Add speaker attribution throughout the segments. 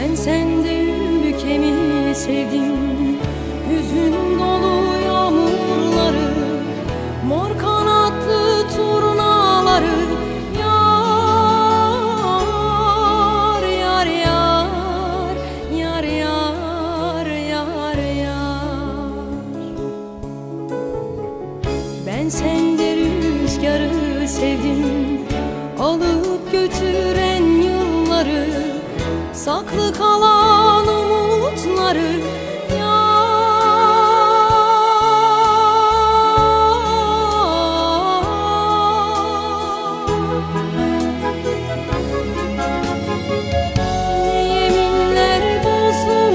Speaker 1: Ben sende ülkemi sevdim, hüzün dolu yağmurları, mor kanatlı turnaları. Yar, yar, yar, yar, yar, yar, yar. Ben sende rüzgarı sevdim, alıp götüren yılları, saklı kalan umutları. Ne yeminler bozdum,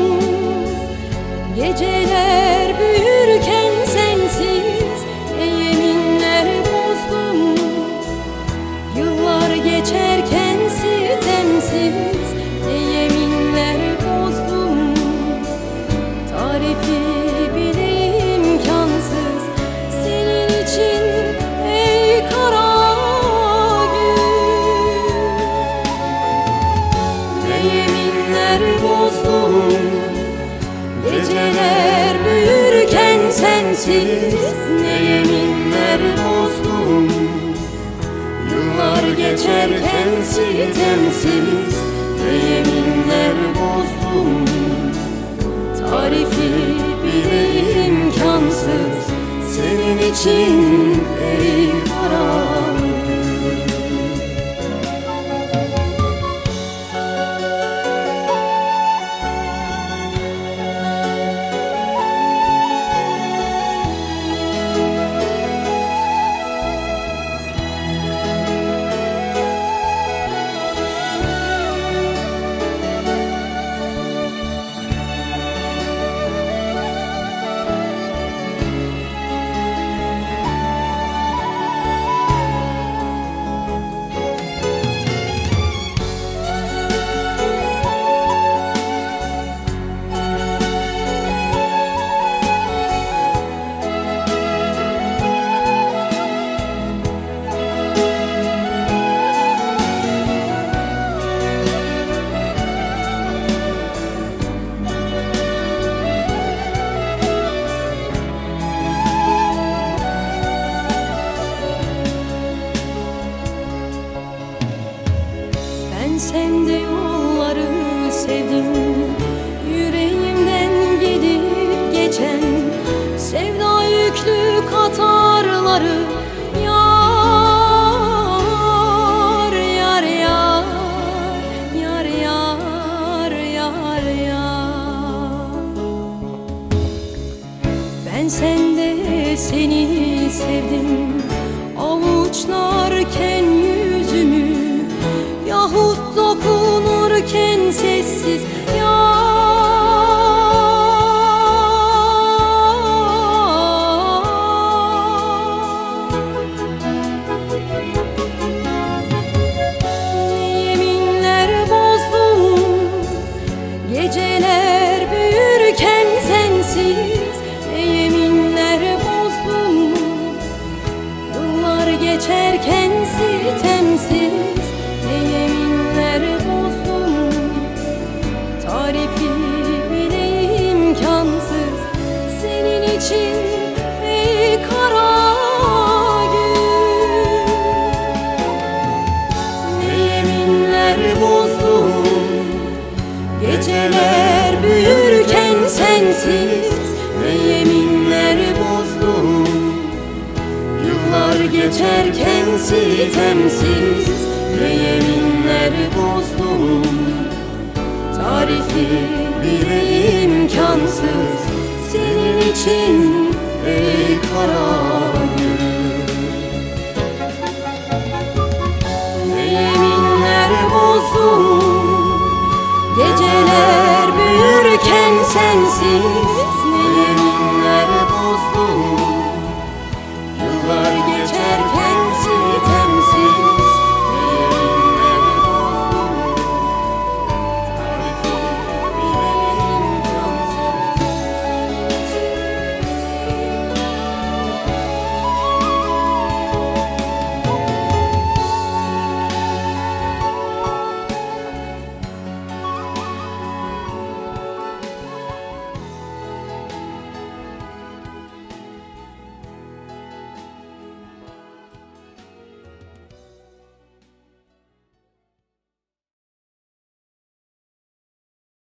Speaker 1: geceler büyürken sensiz. Ne yeminler bozdum, yıllar geçerken sitemsiz. Ne yeminler bozdum, tarifi bile imkansız. Senin için ey kara gün. Ne yeminler bozdum, geceler büyürken sensiz. Ne yeminler bozdum, yıllar geçerken sitemsiz. Ne yeminler bozdum, tarifi bile imkansız. Senin için ey kara gün. Ben sende yolları sevdim, yüreğimden gidip geçen sevda yüklü katarları. Yar, yar, yar, yar, yar, yar, yar. Ben sende seni sevdim, avuçlarken yüzümü, yahut dokunurken sessiz. Ne yeminler bozdum, geceler büyürken sensiz. Ne yeminler bozdum, yıllar geçerken sitemsiz. Ne yeminler bozdum, tarifi bile imkansız. Senin için ey kara gün. Ne yeminler bozdum, geceler büyürken sensiz. Ne yeminler bozdum, yıllar geçerken sitemsiz. Ne yeminler bozdum, tarifi bile imkansız. Senin için ey kara gün. Ne yeminler bozdum, geceler büyürken sensiz.